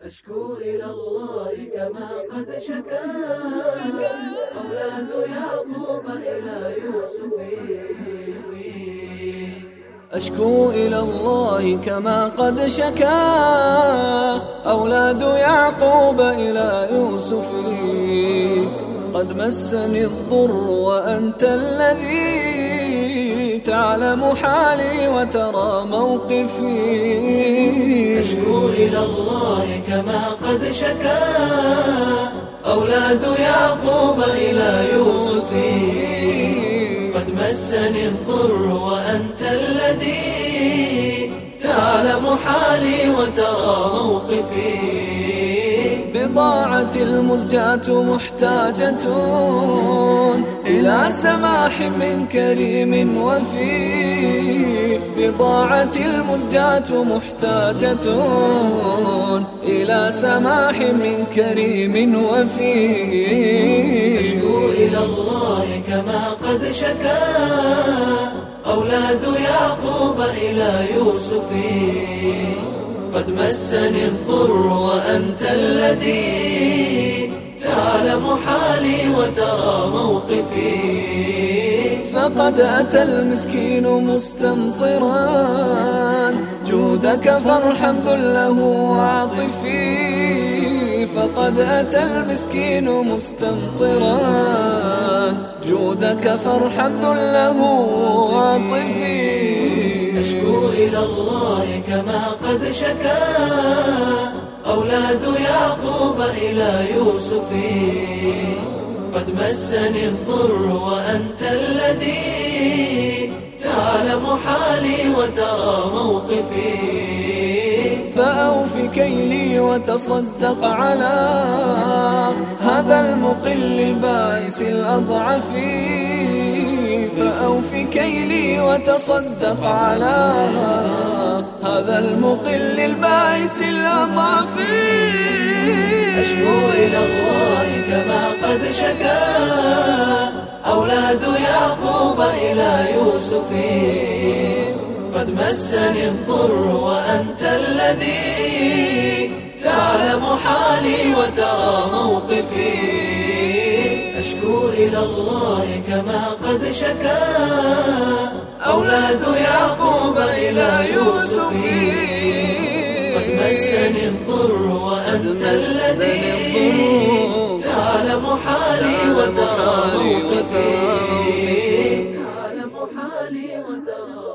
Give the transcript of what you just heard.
أشكو إلى الله كما قد شكا أولاد يعقوب إلى يوسف. أشكو إلى الله كما قد شكا أولاد يعقوب إلى يوسف. قد مسني الضر وأنت الذي تعلم حالي وترى موقفي. أشكو إلى الله كما قد شكا أولاد يعقوب إلى يوسف. قد مسني الضر وأنت الذي تعلم حالي وترى موقفي. بضاعتي المزجاة محتاجة إلى سماح من كريم وفي. بضاعتي المزجاة محتاجة إلى سماح من كريم وفي. أشكو إلى الله كما قد شكا أولاد يعقوب إلى يوسف. قد مسني الضر وأنت الذي تعلم حالي وترى موقفي. فقد أتى المسكين مستمطرا جودك فارحم ذله وعاطفي. فقد أتى المسكين مستمطرا جودك فارحم ذله وعاطفي. أشكو إلى الله كما قد شكا أولاد يعقوب إلى يوسف. قد مسني الضر وأنت الذي تعلم حالي وترى موقفي. فأوف كيلي وتصدق على هذا المقل البائس الأضعف. فأوف كيلي وتصدق على هذا المقل البائس الأضعف. أشكو إلى الله كما قد شكا أولاد يعقوب إلى يوسف. قد مسني الضر وأنت الذي تعلم حالي وترى موقفي. أشكو إلى الله كما قد شكا أولاد يعقوب إلى يوسف. قد مسني الضر وأنت الذي تعلم حالي وترى موقفي.